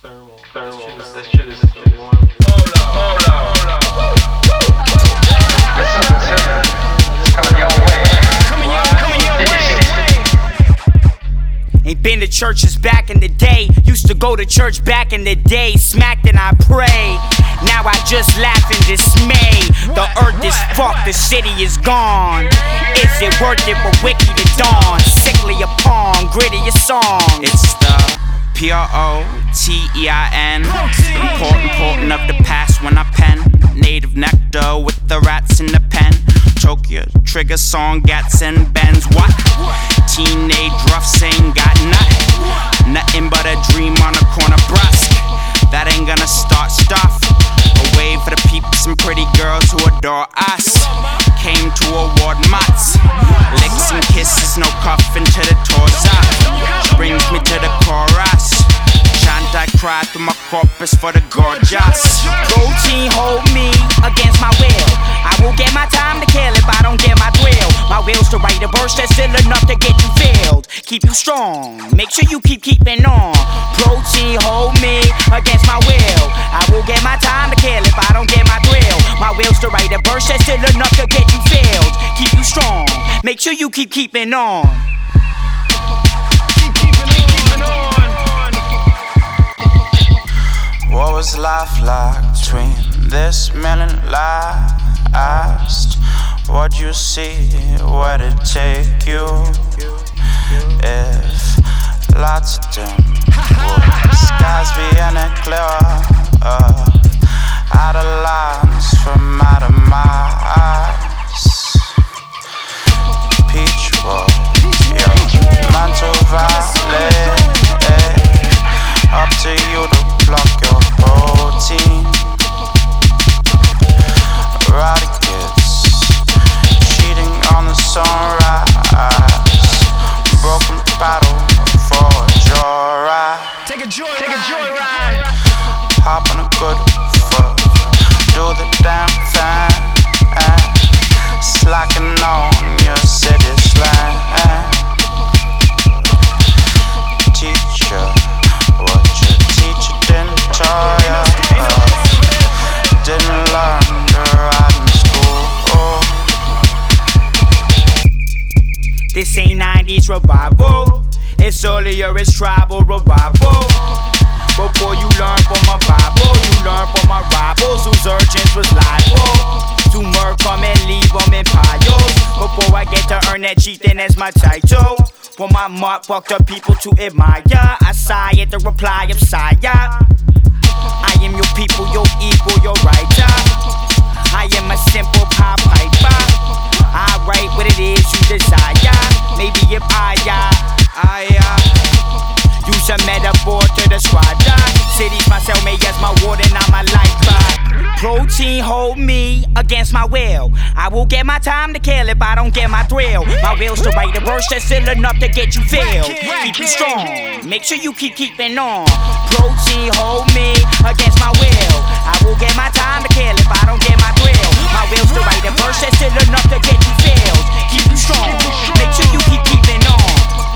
Thermal. That shit is still warm. Hold up. It's coming your way. Ain't been to churches back in the day. Used to go to church back in the day. Smacked and I pray. Now I just laugh in dismay. The earth is fucked, the city is gone. Is it worth it for Wiki to dawn? Sickly upon, gritty a song. It's the PROTEIN. Important of the past when I pen. Native nectar with the rats in the pen. Choke your trigger song, gats and bends. What? Teenage roughs ain't got nothing but a dream on the corner brusque. That ain't gonna start stuff. A wave for the peeps and pretty girls who adore us. Came to award mutts. Licks and kisses, no cuffing to the toes up. Brings me to the chorus. Chant I cry through my corpus for the gorgeous. Protein hold me against my will. I will get my time to kill if I don't get my thrill. My will's to write a verse that's still enough to get you filled. Keep you strong, make sure you keeping on. Protein hold me against my will. I will get my time to kill if I don't get my thrill. My will's to write a verse that's still enough to get you filled. Keep you strong, make sure you keeping on. What was life like between this man and last? What'd you see? Where'd it take you? If lots of them would skies be any clearer? Out of lines from out of my eyes. Peach Boy, Mantle Valley. Up to you to pluck your protein. Rowdy kids cheating on the sunrise. Broken battle for a joyride. Take a joyride. Hop on a good foot. Do the damn thing. Slacking on your city slang. Teacher, what your teacher didn't tell ya. Didn't learn to ride in school. This ain't 90s revival. It's earlier, it's tribal revival. Before you learn from my Bible, you learn from my rivals whose urgings was liable to murk them and leave them in piles. Before I get to earn that cheat, then that's my title. For my mark, fucked up people to admire. I sigh at the reply of sire. I am your people, your equal, your writer. I am a simple pop piper. I write what it is you desire. Maybe if I use a metaphor to describe the city's my cellmate as my warden, I'm my lifeguard. Protein hold me against my will. I will get my time to kill if I don't get my thrill. My will's to write a verse that's still enough to get you filled. Keep you strong, make sure you keeping on. Protein hold me against my will. I will get my time to kill if I don't get my thrill. My will's to write a verse that's still enough to get you filled. Keep you strong, make sure you keeping on.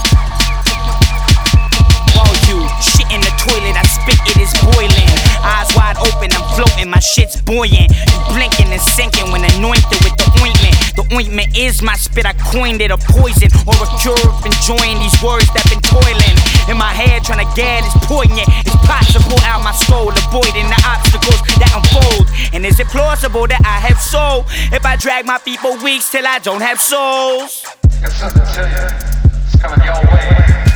You shit in the toilet, I spit, it is boiling. Eyes wide open, I'm floating, my shit's buoyant. You blinking and sinking when anointed with the ointment. The ointment is my spit, I coined it a poison or a cure of enjoying these words that been toiling. In my head trying to get is poignant. It's possible out my skull, avoiding the obstacles that unfold. And is it plausible that I have soul if I drag my feet for weeks till I don't have souls? Got something to tell you. It's coming your way.